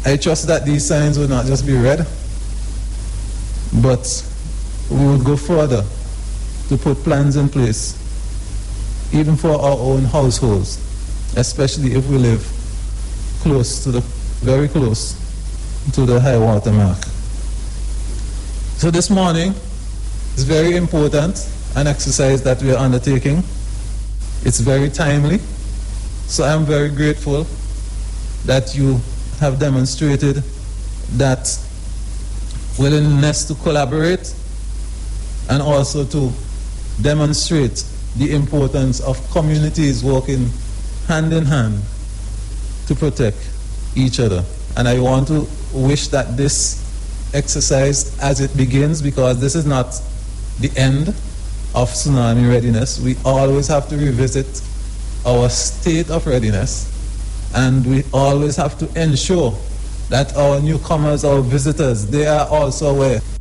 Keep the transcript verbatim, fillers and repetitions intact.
I trust that these signs will not just be read, but we will go further to put plans in place, even for our own households, especially if we live close to the, very close to the high water mark. So this morning is very important, an exercise that we are undertaking. It's very timely, so I'm very grateful that you have demonstrated that willingness to collaborate and also to demonstrate the importance of communities working hand in hand to protect each other. And I want to wish that this exercise, as it begins, because this is not the end of tsunami readiness, we always have to revisit our state of readiness, and we always have to ensure that our newcomers, our visitors, they are also aware